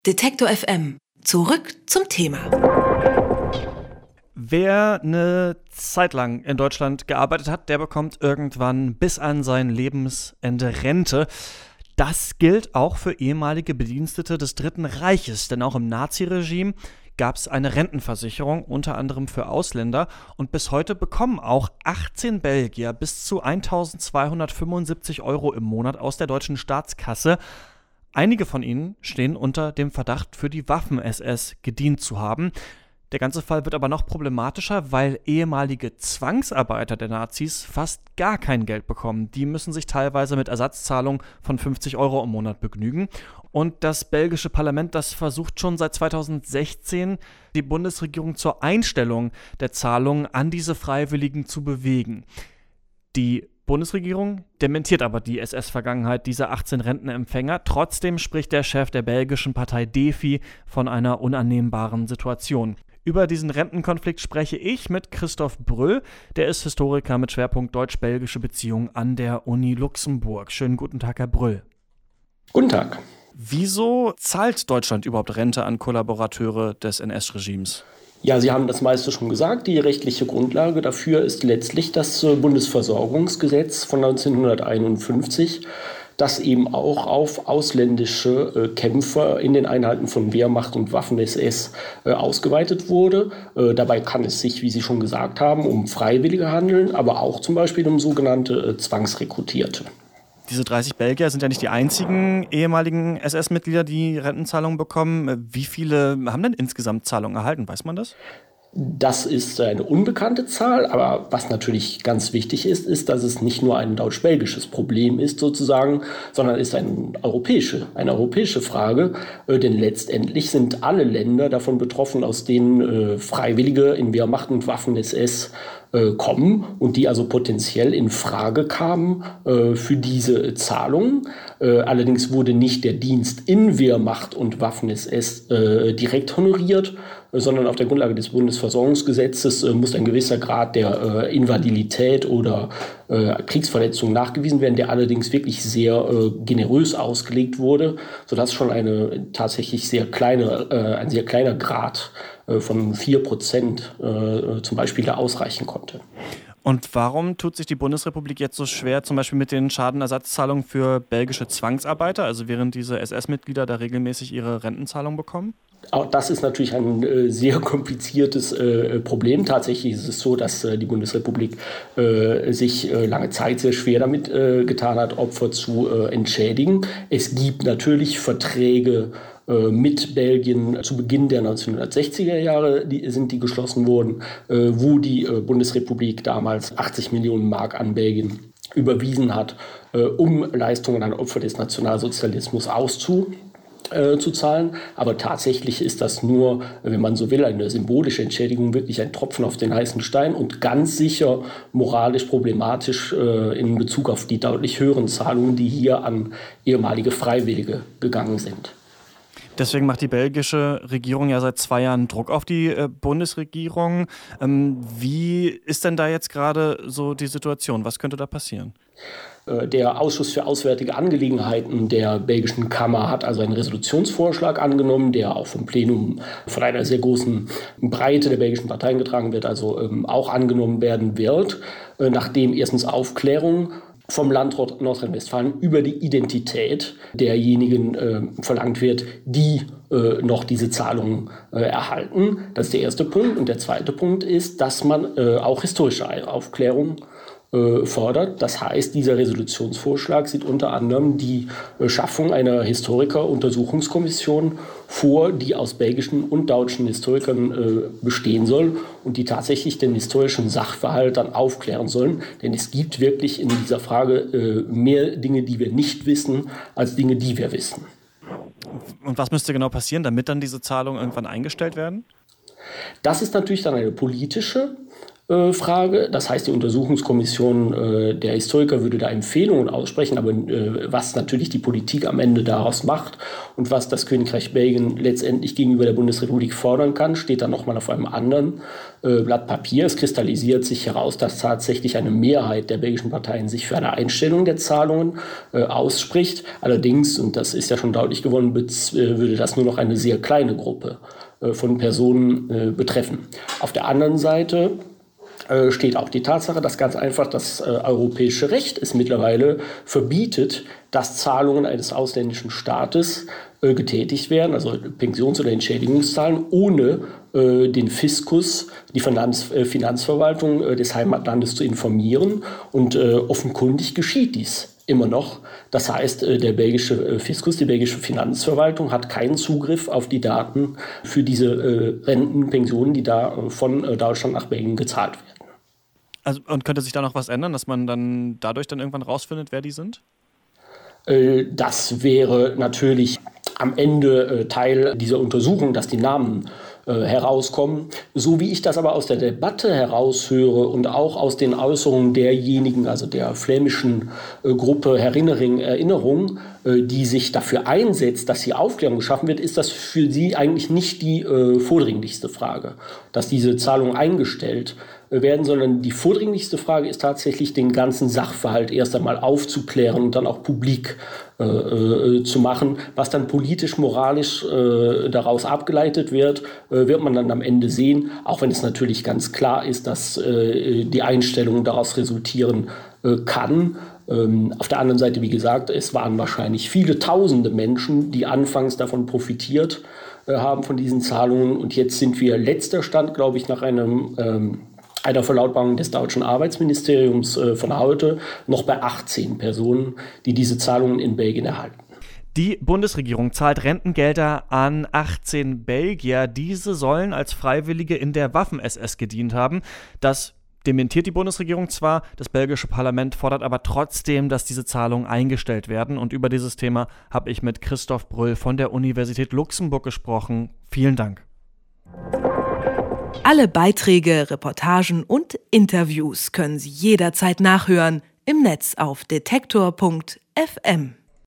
Detektor FM. Zurück zum Thema. Wer eine Zeit lang in Deutschland gearbeitet hat, der bekommt irgendwann bis an sein Lebensende Rente. Das gilt auch für ehemalige Bedienstete des Dritten Reiches, denn auch im Naziregime gab es eine Rentenversicherung, unter anderem für Ausländer. Und bis heute bekommen auch 18 Belgier bis zu 1.275 € im Monat aus der deutschen Staatskasse. Einige von ihnen stehen unter dem Verdacht, für die Waffen-SS gedient zu haben. Der ganze Fall wird aber noch problematischer, weil ehemalige Zwangsarbeiter der Nazis fast gar kein Geld bekommen. Die müssen sich teilweise mit Ersatzzahlungen von 50 € im Monat begnügen. Und das belgische Parlament, das versucht schon seit 2016, die Bundesregierung zur Einstellung der Zahlungen an diese Freiwilligen zu bewegen. Die Bundesregierung dementiert aber die SS-Vergangenheit dieser 18 Rentenempfänger. Trotzdem spricht der Chef der belgischen Partei DEFI von einer unannehmbaren Situation. Über diesen Rentenkonflikt spreche ich mit Christoph Brüll. Der ist Historiker mit Schwerpunkt deutsch-belgische Beziehungen an der Uni Luxemburg. Schönen guten Tag, Herr Brüll. Guten Tag. Wieso zahlt Deutschland überhaupt Rente an Kollaborateure des NS-Regimes? Ja, Sie haben das meiste schon gesagt. Die rechtliche Grundlage dafür ist letztlich das Bundesversorgungsgesetz von 1951, das eben auch auf ausländische Kämpfer in den Einheiten von Wehrmacht und Waffen-SS ausgeweitet wurde. Dabei kann es sich, wie Sie schon gesagt haben, um Freiwillige handeln, aber auch zum Beispiel um sogenannte Zwangsrekrutierte. Diese 30 Belgier sind ja nicht die einzigen ehemaligen SS-Mitglieder, die Rentenzahlungen bekommen. Wie viele haben denn insgesamt Zahlungen erhalten? Weiß man das? Das ist eine unbekannte Zahl, aber was natürlich ganz wichtig ist, ist, dass es nicht nur ein deutsch-belgisches Problem ist sozusagen, sondern ist eine europäische Frage, denn letztendlich sind alle Länder davon betroffen, aus denen Freiwillige in Wehrmacht und Waffen-SS kommen und die also potenziell in Frage kamen für diese Zahlungen. Allerdings wurde nicht der Dienst in Wehrmacht und Waffen-SS direkt honoriert, sondern auf der Grundlage des Bundesversorgungsgesetzes muss ein gewisser Grad der Invalidität oder Kriegsverletzung nachgewiesen werden, der allerdings wirklich sehr generös ausgelegt wurde, sodass schon ein sehr kleiner Grad von 4% zum Beispiel da ausreichen konnte. Und warum tut sich die Bundesrepublik jetzt so schwer, zum Beispiel mit den Schadenersatzzahlungen für belgische Zwangsarbeiter, also während diese SS-Mitglieder da regelmäßig ihre Rentenzahlung bekommen? Auch das ist natürlich ein sehr kompliziertes Problem. Tatsächlich ist es so, dass die Bundesrepublik sich lange Zeit sehr schwer damit getan hat, Opfer zu entschädigen. Es gibt natürlich Verträge mit Belgien zu Beginn der 1960er Jahre, die geschlossen wurden, wo die Bundesrepublik damals 80 Millionen Mark an Belgien überwiesen hat, um Leistungen an Opfer des Nationalsozialismus auszuzahlen. Aber tatsächlich ist das nur, wenn man so will, eine symbolische Entschädigung, wirklich ein Tropfen auf den heißen Stein und ganz sicher moralisch problematisch in Bezug auf die deutlich höheren Zahlungen, die hier an ehemalige Freiwillige gegangen sind. Deswegen macht die belgische Regierung ja seit 2 Jahren Druck auf die Bundesregierung. Wie ist denn da jetzt gerade so die Situation? Was könnte da passieren? Der Ausschuss für Auswärtige Angelegenheiten der belgischen Kammer hat also einen Resolutionsvorschlag angenommen, der auch vom Plenum von einer sehr großen Breite der belgischen Parteien getragen wird, also auch angenommen werden wird, nachdem erstens Aufklärung vom Land Nordrhein-Westfalen über die Identität derjenigen verlangt wird, die noch diese Zahlungen erhalten. Das ist der erste Punkt. Und der zweite Punkt ist, dass man auch historische Aufklärung fordert. Das heißt, dieser Resolutionsvorschlag sieht unter anderem die Schaffung einer Historiker-Untersuchungskommission vor, die aus belgischen und deutschen Historikern bestehen soll und die tatsächlich den historischen Sachverhalt dann aufklären sollen. Denn es gibt wirklich in dieser Frage mehr Dinge, die wir nicht wissen, als Dinge, die wir wissen. Und was müsste genau passieren, damit dann diese Zahlungen irgendwann eingestellt werden? Das ist natürlich dann eine politische Frage. Das heißt, die Untersuchungskommission der Historiker würde da Empfehlungen aussprechen, aber was natürlich die Politik am Ende daraus macht und was das Königreich Belgien letztendlich gegenüber der Bundesrepublik fordern kann, steht dann nochmal auf einem anderen Blatt Papier. Es kristallisiert sich heraus, dass tatsächlich eine Mehrheit der belgischen Parteien sich für eine Einstellung der Zahlungen ausspricht. Allerdings, und das ist ja schon deutlich geworden, würde das nur noch eine sehr kleine Gruppe von Personen betreffen. Auf der anderen Seite steht auch die Tatsache, dass ganz einfach das europäische Recht es mittlerweile verbietet, dass Zahlungen eines ausländischen Staates getätigt werden, also Pensions- oder Entschädigungszahlen, ohne den Fiskus, die Finanzverwaltung des Heimatlandes zu informieren. Und offenkundig geschieht dies immer noch. Das heißt, der belgische Fiskus, die belgische Finanzverwaltung hat keinen Zugriff auf die Daten für diese Rentenpensionen, die da von Deutschland nach Belgien gezahlt werden. Also, und könnte sich da noch was ändern, dass man dann dadurch dann irgendwann rausfindet, wer die sind? Das wäre natürlich am Ende Teil dieser Untersuchung, dass die Namen herauskommen. So wie ich das aber aus der Debatte heraushöre und auch aus den Äußerungen derjenigen, also der flämischen Gruppe Erinnerung, die sich dafür einsetzt, dass hier Aufklärung geschaffen wird, ist das für sie eigentlich nicht die vordringlichste Frage, dass diese Zahlungen eingestellt werden, sondern die vordringlichste Frage ist tatsächlich, den ganzen Sachverhalt erst einmal aufzuklären und dann auch publik zu machen. Was dann politisch, moralisch daraus abgeleitet wird, wird man dann am Ende sehen, auch wenn es natürlich ganz klar ist, dass die Einstellung daraus resultieren kann. Auf der anderen Seite, wie gesagt, es waren wahrscheinlich viele tausende Menschen, die anfangs davon profitiert haben von diesen Zahlungen. Und jetzt sind wir letzter Stand, glaube ich, nach einer Verlautbarung des deutschen Arbeitsministeriums von heute, noch bei 18 Personen, die diese Zahlungen in Belgien erhalten. Die Bundesregierung zahlt Rentengelder an 18 Belgier. Diese sollen als Freiwillige in der Waffen-SS gedient haben. Das dementiert die Bundesregierung zwar, das belgische Parlament fordert aber trotzdem, dass diese Zahlungen eingestellt werden. Und über dieses Thema habe ich mit Christoph Brüll von der Universität Luxemburg gesprochen. Vielen Dank. Alle Beiträge, Reportagen und Interviews können Sie jederzeit nachhören im Netz auf detektor.fm.